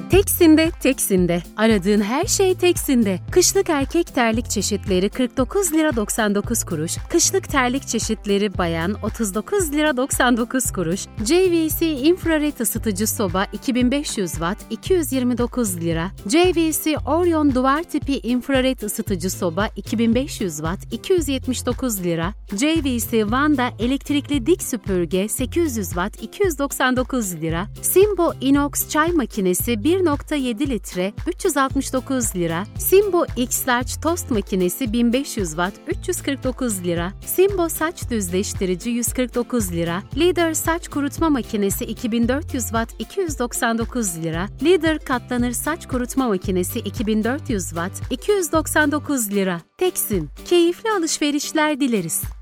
Teksin'de, Teksin'de. Aradığın her şey Teksin'de. Kışlık erkek terlik çeşitleri 49 lira 99 kuruş. Kışlık terlik çeşitleri bayan 39 lira 99 kuruş. JVC infrared ısıtıcı soba 2500 watt 229 lira. JVC Orion duvar tipi infrared ısıtıcı soba 2500 watt 279 lira. JVC Wanda elektrikli dik süpürge 800 watt 299 lira. Simbo inox çay makinesi 1.7 litre 369 lira. Simbo X-Large tost makinesi 1500 watt 349 lira. Simbo saç düzleştirici 149 lira. Leader saç kurutma makinesi 2400 watt 299 lira. Leader katlanır saç kurutma makinesi 2400 watt 299 lira. Teksin, keyifli alışverişler dileriz.